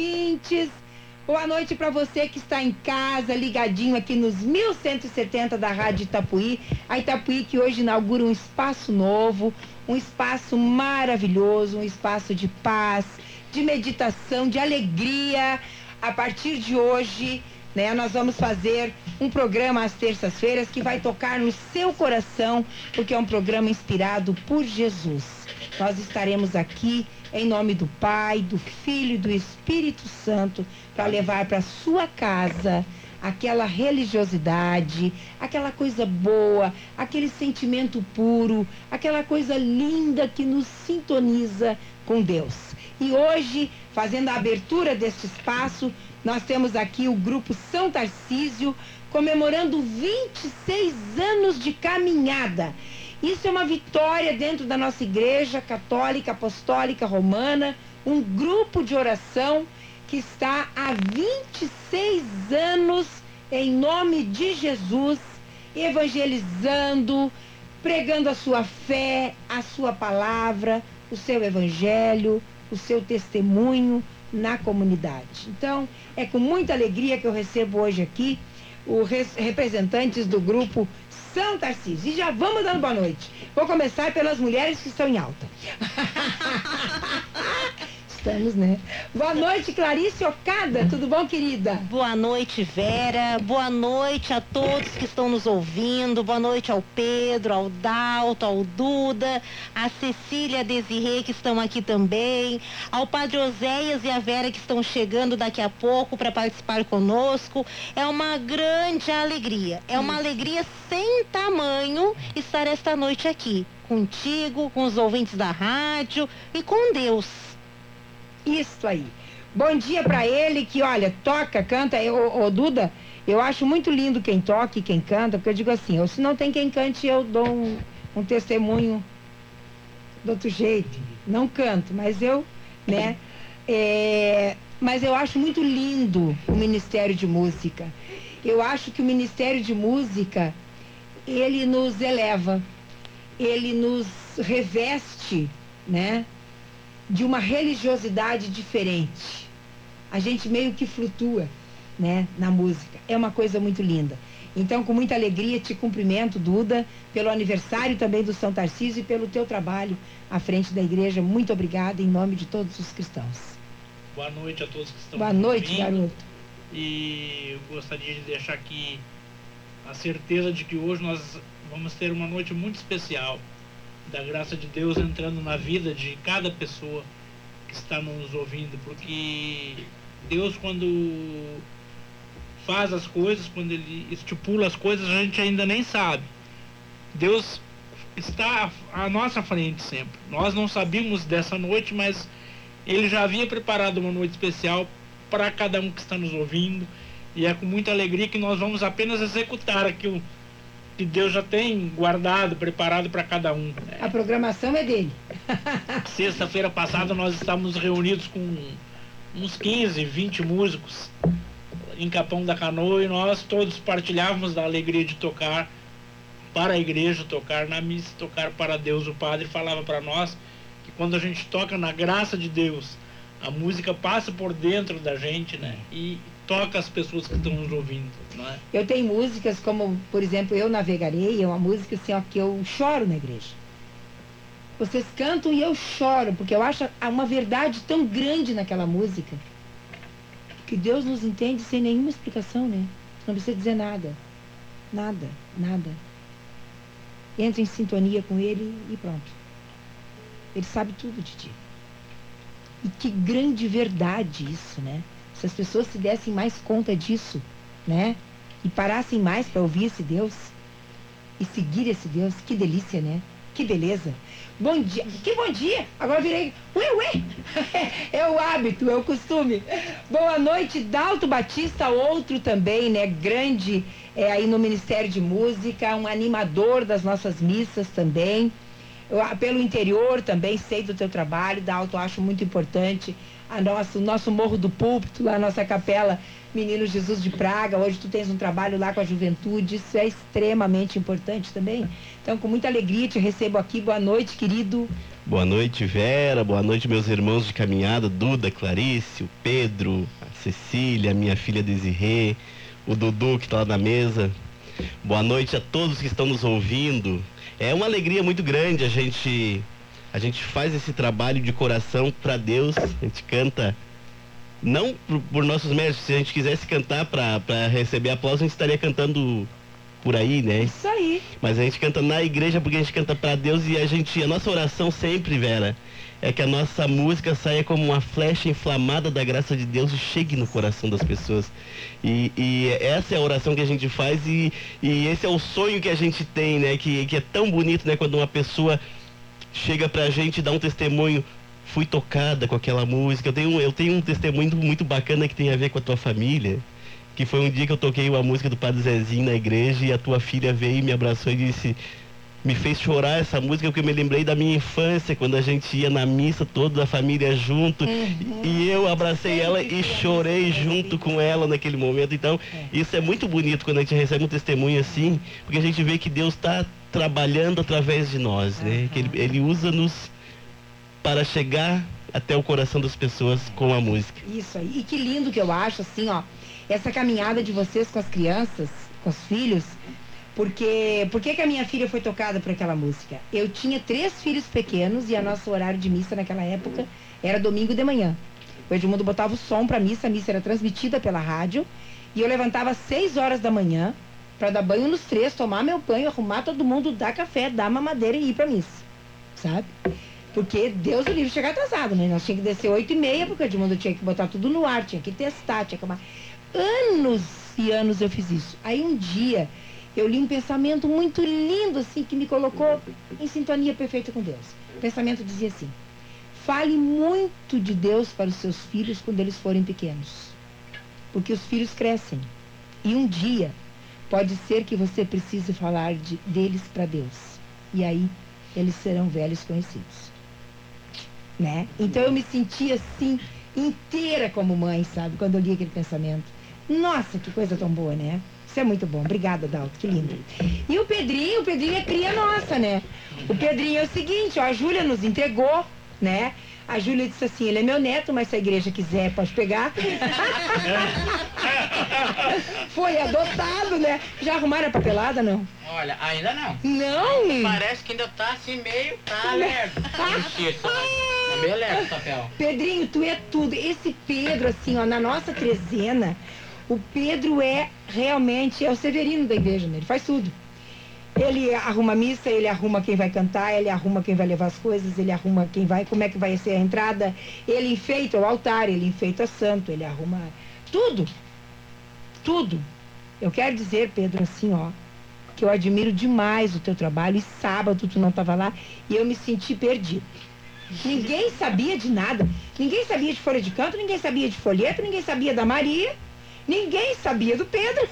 ouvintes. Boa noite para você que está em casa, ligadinho aqui nos 1170 da Rádio Itapuí. A Itapuí que hoje inaugura um espaço novo, um espaço maravilhoso, um espaço de paz, de meditação, de alegria. A partir de hoje, né, nós vamos fazer um programa às terças-feiras que vai tocar no seu coração, porque é um programa inspirado por Jesus. Nós estaremos aqui em nome do Pai, do Filho e do Espírito Santo, para levar para sua casa aquela religiosidade, aquela coisa boa, aquele sentimento puro, aquela coisa linda que nos sintoniza com Deus. E hoje, fazendo a abertura deste espaço, nós temos aqui o grupo São Tarcísio comemorando 26 anos de caminhada. Isso é uma vitória dentro da nossa igreja católica, apostólica, romana, um grupo de oração que está há 26 anos em nome de Jesus, evangelizando, pregando a sua fé, a sua palavra, o seu evangelho, o seu testemunho na comunidade. Então, é com muita alegria que eu recebo hoje aqui os representantes do grupo São Tarcísio. E já vamos dando boa noite. Vou começar pelas mulheres que estão em alta. Estamos, né? Boa noite, Clarice Ocada. Tudo bom, querida? Boa noite, Vera. Boa noite a todos que estão nos ouvindo. Boa noite ao Pedro, ao Dalto, ao Duda, a Cecília, a Desirê, que estão aqui também, ao Padre Oséias e a Vera, que estão chegando daqui a pouco para participar conosco. É uma grande alegria. É uma alegria sem tamanho estar esta noite aqui, contigo, com os ouvintes da rádio e com Deus. Isso aí. Bom dia pra ele que, olha, toca, canta. Ô, Duda, eu acho muito lindo quem toca e quem canta, porque eu digo assim, se não tem quem cante, eu dou um testemunho do outro jeito. Não canto, mas eu, né? Mas eu acho muito lindo o Ministério de Música. Eu acho que o Ministério de Música, ele nos eleva, ele nos reveste, né, de uma religiosidade diferente. A gente meio que flutua, né, na música. É uma coisa muito linda. Então, com muita alegria, te cumprimento, Duda, pelo aniversário também do São Tarcísio e pelo teu trabalho à frente da igreja. Muito obrigada em nome de todos os cristãos. Boa noite a todos que estão Boa noite, garoto. E eu gostaria de deixar aqui a certeza de que hoje nós vamos ter uma noite muito especial, da graça de Deus entrando na vida de cada pessoa que está nos ouvindo, porque Deus, quando faz as coisas, quando Ele estipula as coisas, a gente ainda nem sabe. Deus está à nossa frente sempre. Nós não sabíamos dessa noite, mas Ele já havia preparado uma noite especial para cada um que está nos ouvindo, e é com muita alegria que nós vamos apenas executar aquilo que Deus já tem guardado, preparado para cada um. A programação é dele. Sexta-feira passada nós estávamos reunidos com uns 15, 20 músicos em Capão da Canoa, e nós todos partilhávamos da alegria de tocar para a igreja, tocar na missa, tocar para Deus. O padre falava para nós que quando a gente toca na graça de Deus, a música passa por dentro da gente, né? E toca as pessoas que estão nos ouvindo, não é? Eu tenho músicas como, por exemplo, Eu Navegarei, é uma música assim, ó, que eu choro na igreja. Vocês cantam e eu choro, porque eu acho uma verdade tão grande naquela música, que Deus nos entende sem nenhuma explicação, né? Não precisa dizer nada. Nada, nada. Entra em sintonia com Ele e pronto. Ele sabe tudo de ti. E que grande verdade isso, né? Se as pessoas se dessem mais conta disso, né? E parassem mais para ouvir esse Deus e seguir esse Deus, que delícia, né? Que beleza. Bom dia. Que bom dia. Agora virei. Ué. É o hábito, é o costume. Boa noite, Dalto Batista, outro também, né? Grande aí no Ministério de Música, um animador das nossas missas também. Pelo interior também, sei do teu trabalho, Dalto, acho muito importante. O nosso Morro do Púlpito, lá a nossa capela Menino Jesus de Praga. Hoje tu tens um trabalho lá com a juventude, isso é extremamente importante também. Então, com muita alegria te recebo aqui. Boa noite, querido. Boa noite, Vera. Boa noite, meus irmãos de caminhada, Duda, Clarice, o Pedro, a Cecília, minha filha Desirê, o Dudu que está lá na mesa. Boa noite a todos que estão nos ouvindo. É uma alegria muito grande a gente faz esse trabalho de coração para Deus. A gente canta não por nossos méritos. Se a gente quisesse cantar para receber aplauso, a gente estaria cantando por aí, né? Isso aí. Mas a gente canta na igreja porque a gente canta para Deus, e a nossa oração sempre, Vera, é que a nossa música saia como uma flecha inflamada da graça de Deus e chegue no coração das pessoas. E essa é a oração que a gente faz, e esse é o sonho que a gente tem, né? Que é tão bonito, né? Quando uma pessoa chega pra gente e dá um testemunho: fui tocada com aquela música. Eu tenho um testemunho muito bacana que tem a ver com a tua família, que foi um dia que eu toquei uma música do Padre Zezinho na igreja, e a tua filha veio e me abraçou e disse, me fez chorar essa música, porque eu me lembrei da minha infância, quando a gente ia na missa, toda a família junto, e eu abracei ela e chorei junto com ela naquele momento. Então, isso é muito bonito quando a gente recebe um testemunho assim, porque a gente vê que Deus está trabalhando através de nós, né? Que ele usa-nos para chegar até o coração das pessoas com a música. Isso aí. E que lindo que eu acho, assim, ó, essa caminhada de vocês com as crianças, com os filhos. Porque por que a minha filha foi tocada por aquela música? Eu tinha 3 filhos pequenos e o nosso horário de missa naquela época era domingo de manhã. O Edmundo botava o som pra missa, a missa era transmitida pela rádio, e eu levantava às 6 horas da manhã para dar banho nos 3, tomar meu banho, arrumar todo mundo, dar café, dar mamadeira e ir pra missa, sabe? Porque Deus o livre chegar atrasado, né? Nós tínhamos que descer 8h30, porque o Edmundo tinha que botar tudo no ar, tinha que testar, tinha que... Anos e anos eu fiz isso. Aí um dia eu li um pensamento muito lindo, assim, que me colocou em sintonia perfeita com Deus. O pensamento dizia assim: fale muito de Deus para os seus filhos quando eles forem pequenos, porque os filhos crescem, e um dia pode ser que você precise falar deles para Deus, e aí eles serão velhos conhecidos, né? Então eu me senti assim, inteira como mãe, sabe, quando eu li aquele pensamento. Nossa, que coisa tão boa, né? Isso é muito bom. Obrigada, Dalto, que lindo. E o Pedrinho é cria nossa, né? O Pedrinho é o seguinte, ó, a Júlia nos entregou, né? A Júlia disse assim, ele é meu neto, mas se a igreja quiser, pode pegar. Foi adotado, né? Já arrumaram a papelada, não? Olha, ainda não. Não? Parece que ainda tá assim meio, tá lerdo. Tá meio lerdo o papel. Pedrinho, tu é tudo. Esse Pedro, assim, ó, na nossa trezena, o Pedro é realmente, é o Severino da igreja, né? Ele faz tudo. Ele arruma a missa, ele arruma quem vai cantar, ele arruma quem vai levar as coisas, ele arruma quem vai, como é que vai ser a entrada, ele enfeita o altar, ele enfeita santo, ele arruma tudo. Tudo. Eu quero dizer, Pedro, assim, ó, que eu admiro demais o teu trabalho, e sábado tu não estava lá e eu me senti perdido. Ninguém sabia de nada, ninguém sabia de folha de canto, ninguém sabia de folheto, ninguém sabia da Maria, ninguém sabia do Pedro.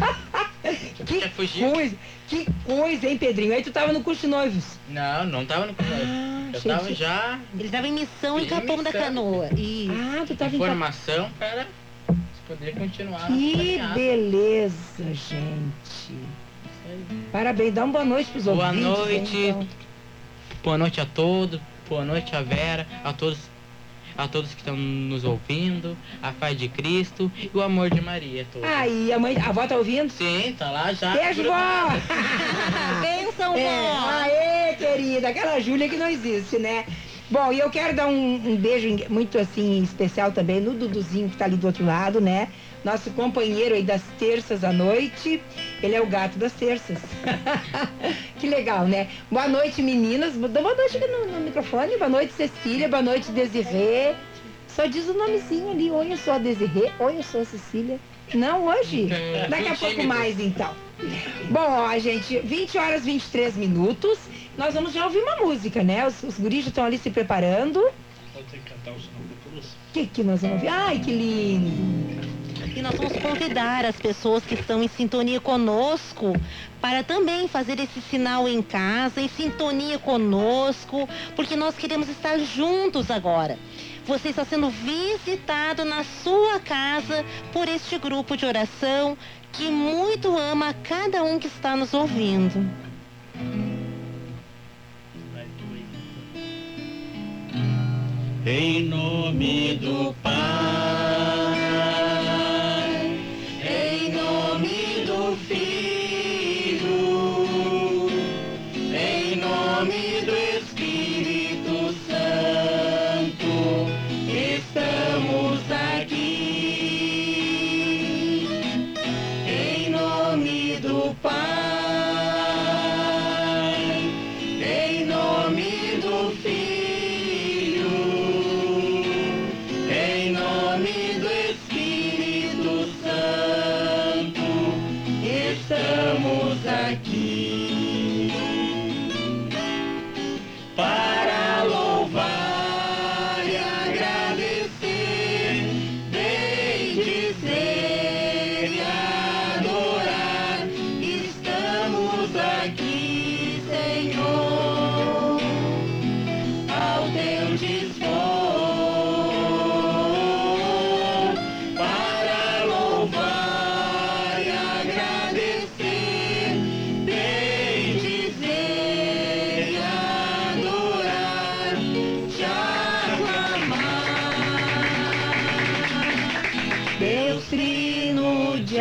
Que coisa, hein, Pedrinho? Aí tu tava no curso de noivos. Não tava no curso de noivos. Eu tava já... Ele tava em missão em Capão da Canoa. E... Ah, tu tava Informação para poder continuar. Que beleza, gente. Parabéns, dá uma boa noite pros boa ouvintes. Noite. Hein, então. Boa noite a todos. Boa noite a Vera, a todos que estão nos ouvindo, a paz de Cristo e o amor de Maria. Aí, a avó tá ouvindo? Sim, tá lá já. Beijo, vó! Bênção, vó! Aê, querida, aquela Júlia que não existe, né? Bom, e eu quero dar um beijo muito, assim, especial também no Duduzinho, que tá ali do outro lado, né? Nosso companheiro aí das terças à noite. Ele é o gato das terças. Que legal, né? Boa noite, meninas. Boa noite aqui no microfone. Boa noite, Cecília. Boa noite, Desirê. Só diz o nomezinho ali. Oi, eu sou a Desirê. Oi, eu sou a Cecília. Não hoje? Daqui a pouco mais, então. Bom, ó, gente, 20 horas 23 minutos. Nós vamos já ouvir uma música, né? Os guris já estão ali se preparando. Vou ter que cantar o Sinal da Cruz. O que nós vamos ouvir? Ai, que lindo! E nós vamos convidar as pessoas que estão em sintonia conosco para também fazer esse sinal em casa, em sintonia conosco, porque nós queremos estar juntos agora. Você está sendo visitado na sua casa por este grupo de oração que muito ama cada um que está nos ouvindo. Vai doer. Em nome do Pai, Em nome do Filho, em nome do Espírito Santo, estamos aqui. Em nome do Pai, em nome do Filho, em nome do Espírito Santo, estamos aqui para louvar e agradecer, bendizer e adorar. Estamos aqui, Senhor, ao teu dispor, para louvar e agradecer, bendizer e adorar, te aclamar. Deus trino de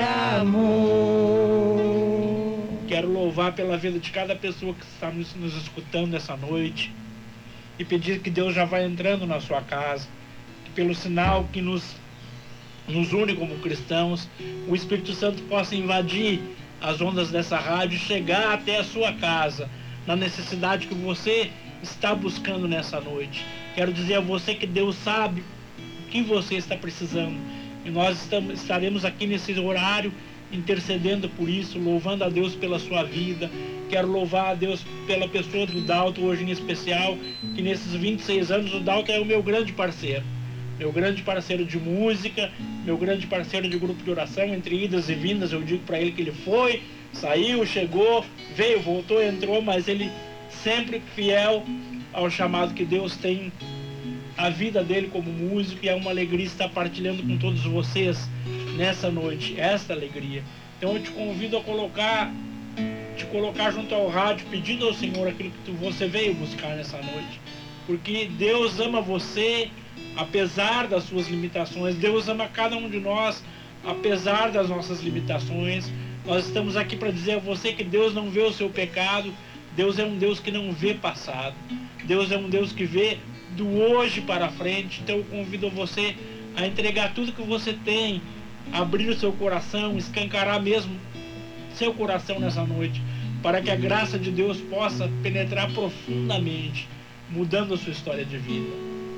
amor. Quero louvar pela vida de cada pessoa que está nos escutando essa noite e pedir que Deus já vá entrando na sua casa, que pelo sinal que nos une como cristãos, o Espírito Santo possa invadir as ondas dessa rádio e chegar até a sua casa, na necessidade que você está buscando nessa noite. Quero dizer a você que Deus sabe o que você está precisando, e nós estaremos aqui nesse horário intercedendo por isso, louvando a Deus pela sua vida. Quero louvar a Deus pela pessoa do Dalton hoje em especial, que nesses 26 anos o Dalton é o meu grande parceiro de música, meu grande parceiro de grupo de oração, entre idas e vindas. Eu digo para ele que ele foi, saiu, chegou, veio, voltou, entrou, mas ele sempre fiel ao chamado que Deus tem a vida dele como músico, e é uma alegria estar partilhando com todos vocês nessa noite, esta alegria. Então eu te convido a te colocar junto ao rádio, pedindo ao Senhor aquilo que você veio buscar nessa noite, porque Deus ama você, apesar das suas limitações. Deus ama cada um de nós, apesar das nossas limitações. Nós estamos aqui para dizer a você que Deus não vê o seu pecado. Deus é um Deus que não vê passado. Deus é um Deus que vê do hoje para frente. Então eu convido você a entregar tudo que você tem, abrir o seu coração, escancarar mesmo seu coração nessa noite, para que a graça de Deus possa penetrar profundamente, mudando a sua história de vida.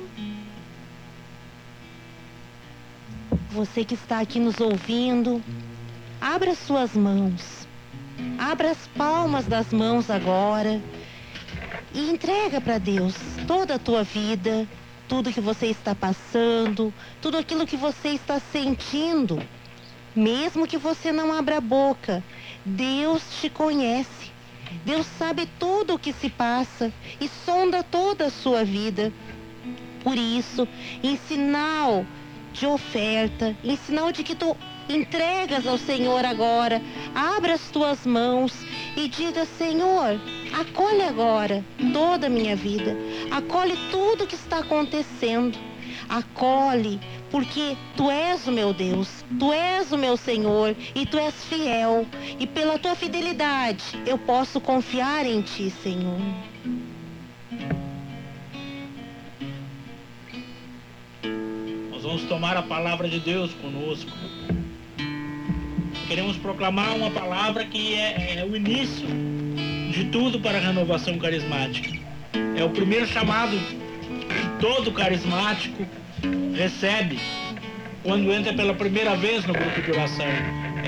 Você que está aqui nos ouvindo, abra suas mãos, abra as palmas das mãos agora e entrega para Deus toda a tua vida, tudo que você está passando, tudo aquilo que você está sentindo. Mesmo que você não abra a boca, Deus te conhece. Deus sabe tudo o que se passa e sonda toda a sua vida. Por isso, em sinal de oferta, em sinal de que tu entregas ao Senhor agora, abra as tuas mãos e diga: Senhor, acolhe agora toda a minha vida, acolhe tudo que está acontecendo, acolhe, porque Tu és o meu Deus, Tu és o meu Senhor e Tu és fiel, e pela Tua fidelidade eu posso confiar em Ti, Senhor. Nós vamos tomar a palavra de Deus conosco. Queremos proclamar uma palavra que é o início de tudo para a renovação carismática. É o primeiro chamado que todo carismático recebe quando entra pela primeira vez no grupo de oração.